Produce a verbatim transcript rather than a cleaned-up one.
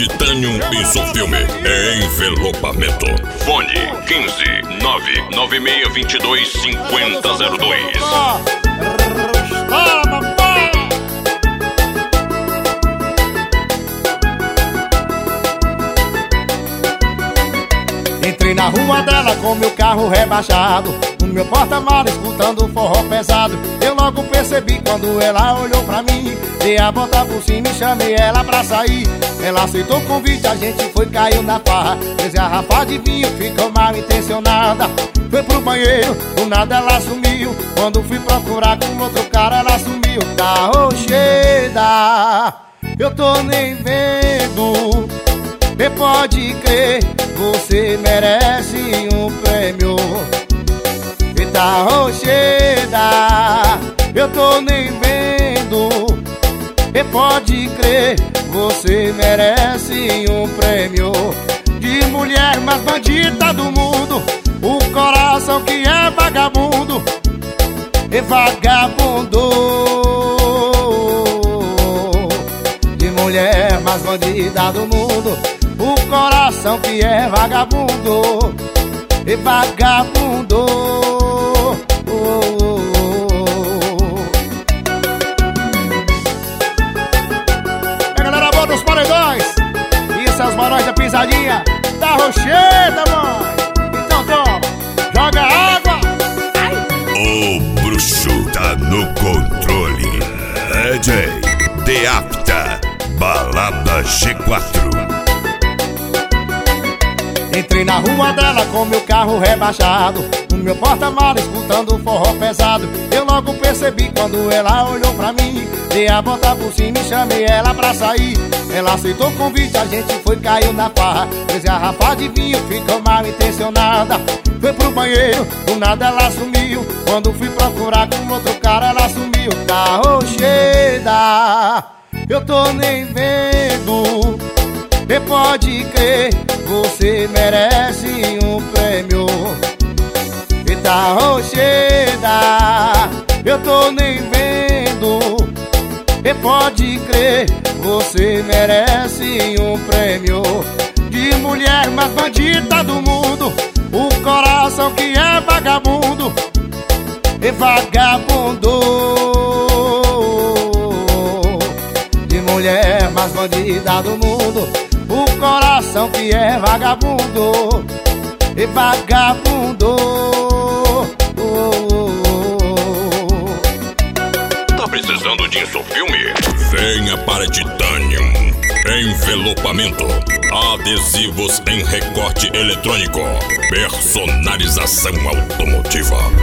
Titanium Insufilme é envelopamento. Fone quinze nove nove seis dois dois cinco zero zero dois. Entrei na rua dela com meu carro rebaixado, no meu porta-malas escutando forró pesado. Eu logo percebi quando ela olhou pra mim, dei a volta por cima e chamei ela pra sair. Ela aceitou o convite, a gente foi, caiu na farra. Fez garrafa de vinho, ficou mal intencionada. Foi pro banheiro, do nada ela sumiu. Quando fui procurar com outro cara, ela sumiu. Tá rocheda, eu tô nem vendo. E pode crer, você merece um prêmio. Eita rocheda, eu tô nem vendo. E pode crer, você merece um prêmio. De mulher mais bandida do mundo, o coração que é vagabundo. E vagabundo. De mulher mais bandida do mundo, o coração que é vagabundo. E vagabundo. Oh, oh, oh. É, galera boa dos paredões, isso é os barões da pisadinha da rocheda, mãe. Então toma, joga água. O bruxo tá no controle. D J The Apta, Balada G quatro. Entrei na rua dela com meu carro rebaixado, no meu porta-malas escutando forró pesado. Eu logo percebi quando ela olhou pra mim, dei a volta por cima e chamei ela pra sair. Ela aceitou o convite, a gente foi, caiu na farra. Fez garrafa de vinho, ficou mal intencionada. Foi pro banheiro, do nada ela sumiu. Quando fui procurar com outro cara, ela sumiu. Tá rocheda, eu tô nem vendo. E pode crer, você merece um prêmio. Eita rocheda, eu tô nem vendo. E pode crer, você merece um prêmio. De mulher mais bandida do mundo, o coração que é vagabundo. E vagabundo. De mulher mais bandida do mundo, o coração que é vagabundo. E vagabundo. Oh, oh, oh. Tá precisando de Insufilme? Venha para Titanium Envelopamento. Adesivos em recorte eletrônico. Personalização automotiva.